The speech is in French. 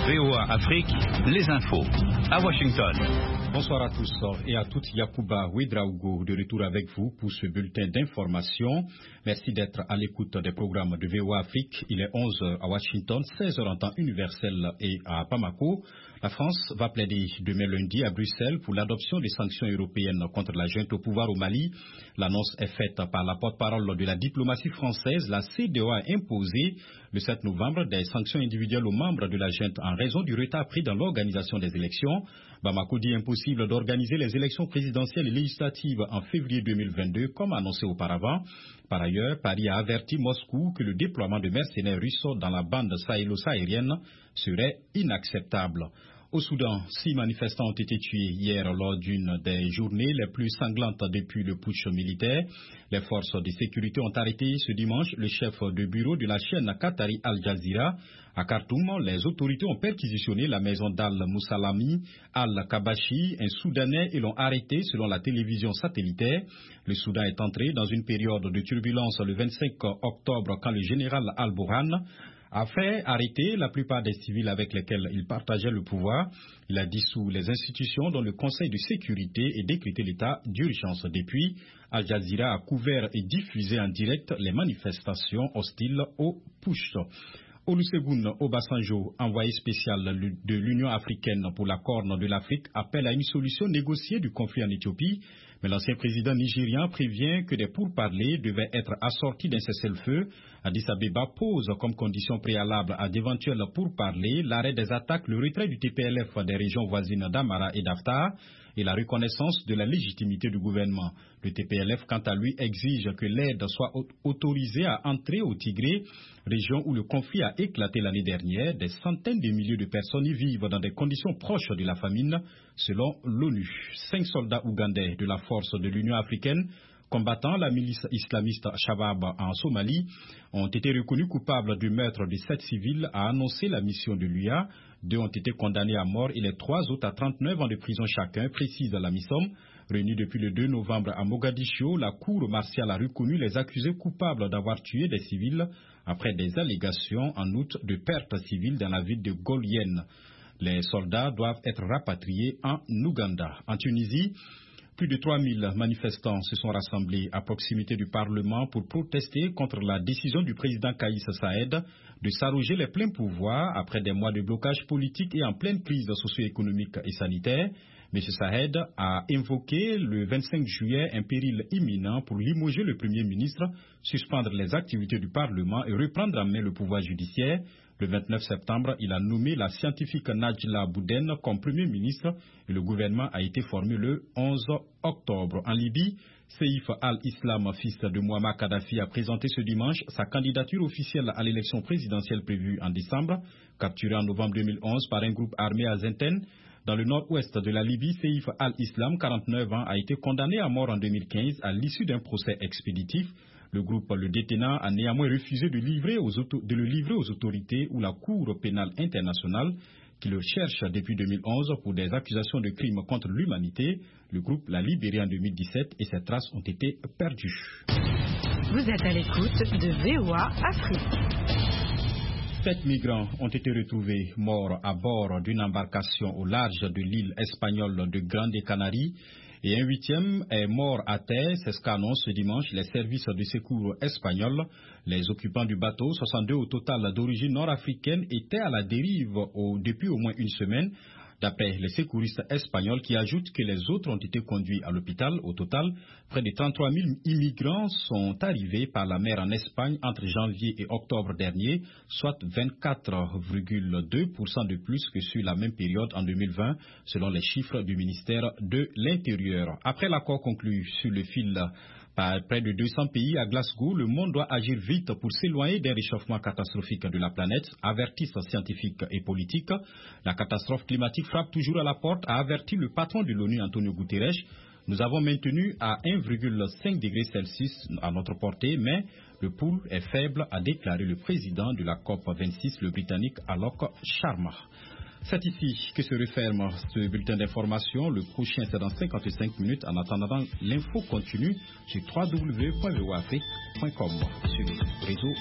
VOA Afrique, les infos. À Washington. Bonsoir à tous et à toutes. Yacouba Ouedraogo de retour avec vous pour ce bulletin d'information. Merci d'être à l'écoute des programmes de VOA Afrique. Il est 11h à Washington, 16h en temps universel et à Bamako. La France va plaider demain lundi à Bruxelles pour l'adoption des sanctions européennes contre la junte au pouvoir au Mali. L'annonce est faite par la porte-parole de la diplomatie française. La CEDEAO a imposé le 7 novembre des sanctions individuelles aux membres de la junte en raison du retard pris dans l'organisation des élections. Bamako dit impossible d'organiser les élections présidentielles et législatives en février 2022 comme annoncé auparavant. Par ailleurs, Paris a averti Moscou que le déploiement de mercenaires russes dans la bande sahélo-saharienne serait inacceptable. Au Soudan, 6 manifestants ont été tués hier lors d'une des journées les plus sanglantes depuis le putsch militaire. Les forces de sécurité ont arrêté ce dimanche le chef de bureau de la chaîne qatari Al Jazeera. À Khartoum, les autorités ont perquisitionné la maison d'Al-Moussalami Al-Kabashi, un Soudanais, et l'ont arrêté selon la télévision satellitaire. Le Soudan est entré dans une période de turbulence le 25 octobre quand le général Al-Burhan a fait arrêter la plupart des civils avec lesquels il partageait le pouvoir. Il a dissous les institutions dont le Conseil de sécurité et décrété l'état d'urgence. Depuis, Al Jazeera a couvert et diffusé en direct les manifestations hostiles au putsch. Olusegun Obasanjo, envoyé spécial de l'Union africaine pour la Corne de l'Afrique, appelle à une solution négociée du conflit en Éthiopie. Mais l'ancien président nigérian prévient que des pourparlers devaient être assortis d'un cessez-le-feu. Addis Abeba pose comme condition préalable à d'éventuels pourparlers l'arrêt des attaques, le retrait du TPLF des régions voisines d'Amara et d'Aftar et la reconnaissance de la légitimité du gouvernement. Le TPLF, quant à lui, exige que l'aide soit autorisée à entrer au Tigré, région où le conflit a éclaté l'année dernière. Des centaines de milliers de personnes y vivent dans des conditions proches de la famine, selon l'ONU. 5 soldats ougandais de la force de l'Union africaine combattant la milice islamiste Shabab en Somalie ont été reconnus coupables du meurtre de 7 civils, a annoncé la mission de l'UA. 2 ont été condamnés à mort et les 3 autres à 39 ans de prison chacun, précise la MISOM. Réunie depuis le 2 novembre à Mogadiscio, la cour martiale a reconnu les accusés coupables d'avoir tué des civils après des allégations en août de pertes civiles dans la ville de Golyen. Les soldats doivent être rapatriés en Ouganda. En Tunisie, plus de 3000 manifestants se sont rassemblés à proximité du Parlement pour protester contre la décision du président Kaïs Saïed de s'arroger les pleins pouvoirs après des mois de blocage politique et en pleine crise socio-économique et sanitaire. M. Saïed a invoqué le 25 juillet un péril imminent pour limoger le Premier ministre, suspendre les activités du Parlement et reprendre en main le pouvoir judiciaire. Le 29 septembre, il a nommé la scientifique Najla Bouden comme Premier ministre et le gouvernement a été formé le 11 octobre. En Libye, Seif al-Islam, fils de Muammar Kadhafi, a présenté ce dimanche sa candidature officielle à l'élection présidentielle prévue en décembre. Capturé en novembre 2011 par un groupe armé à Zenten, dans le nord-ouest de la Libye, Seif al-Islam, 49 ans, a été condamné à mort en 2015 à l'issue d'un procès expéditif. Le groupe le détenant a néanmoins refusé de le livrer aux autorités ou la Cour pénale internationale qui le cherche depuis 2011 pour des accusations de crimes contre l'humanité. Le groupe l'a libéré en 2017 et ses traces ont été perdues. Vous êtes à l'écoute de VOA Afrique. 7 migrants ont été retrouvés morts à bord d'une embarcation au large de l'île espagnole de Grande Canarie. Et un 8e est mort à terre, c'est ce qu'annoncent ce dimanche les services de secours espagnols. Les occupants du bateau, 62 au total d'origine nord-africaine, étaient à la dérive depuis au moins une semaine, d'après les secouristes espagnols qui ajoutent que les autres ont été conduits à l'hôpital. Au total, près de 33 000 immigrants sont arrivés par la mer en Espagne entre janvier et octobre dernier, soit 24,2% de plus que sur la même période en 2020, selon les chiffres du ministère de l'Intérieur. Après l'accord conclu sur le fil par près de 200 pays à Glasgow, le monde doit agir vite pour s'éloigner des réchauffements catastrophiques de la planète, avertissent scientifiques et politiques. La catastrophe climatique frappe toujours à la porte, a averti le patron de l'ONU, Antonio Guterres. Nous avons maintenu à 1,5 degré Celsius à notre portée, mais le pouls est faible, a déclaré le président de la COP26, le Britannique Alok Sharma. C'est ici que se referme ce bulletin d'information. Le prochain, c'est dans 55 minutes. En attendant, l'info continue sur www.voafrique.com sur le réseau